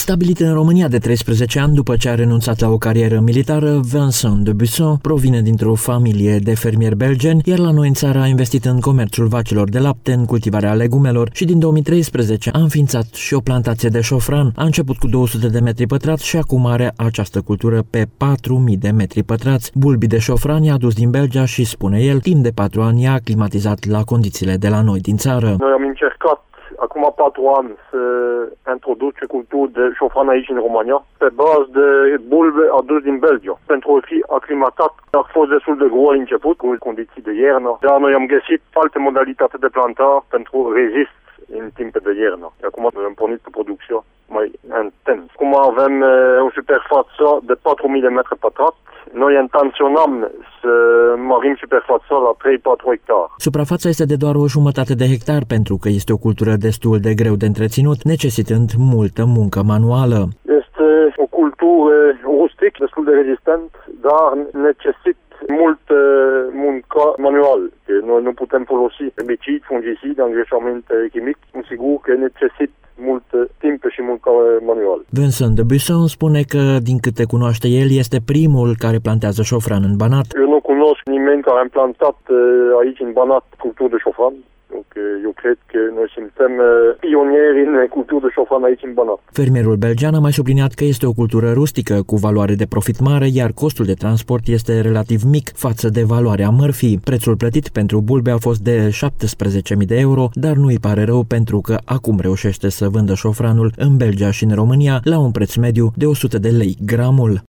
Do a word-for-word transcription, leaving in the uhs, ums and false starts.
Stabilit în România de treisprezece ani după ce a renunțat la o carieră militară, Vincent de Busson provine dintr-o familie de fermieri belgeni, iar la noi în țară a investit în comerțul vacilor de lapte, în cultivarea legumelor și din două mii treisprezece a înființat și o plantație de șofran. A început cu două sute de metri pătrați și acum are această cultură pe patru mii de metri pătrați. Bulbii de șofran i-a adus din Belgia și, spune el, timp de patru ani i-a aclimatizat la condițiile de la noi din țară. Noi am încercat acum patru ani să introduce culturi de șofran aici în România pe bază de bulbe adus din Belgia. Pentru a fi aclimatat a fost destul de greu la început cu condiții de iernă, dar noi am găsit alte modalități de planta pentru rezist în timp de iernă. Acum noi am pornit pe producție mai intens. Acum avem uh, o suprafață de patru mii de metri pătrați. Noi intenționăm să mărim suprafața la trei patru hectare. Suprafața este de doar o jumătate de hectar pentru că este o cultură destul de greu de întreținut, necesitând multă muncă manuală. Este o cultură rustică, destul de rezistent, dar necesită multă muncă manuală. Noi nu putem folosi herbicidi, fungicidi, îngrășăminte chimice. Sigur că necesită mult timp și muncă manual. Vincent de Busson spune că, din câte cunoaște el, este primul care plantează șofran în Banat. Eu nu cunosc nimeni care a plantat aici în Banat culturi de șofran. Eu cred că noi suntem pionieri în cultură de șofran aici în Banat. Fermierul belgian a mai subliniat că este o cultură rustică cu valoare de profit mare, iar costul de transport este relativ mic față de valoarea mărfii. Prețul plătit pentru bulbe a fost de șaptesprezece mii de euro, dar nu îi pare rău pentru că acum reușește să vândă șofranul în Belgia și în România la un preț mediu de o sută de lei gramul.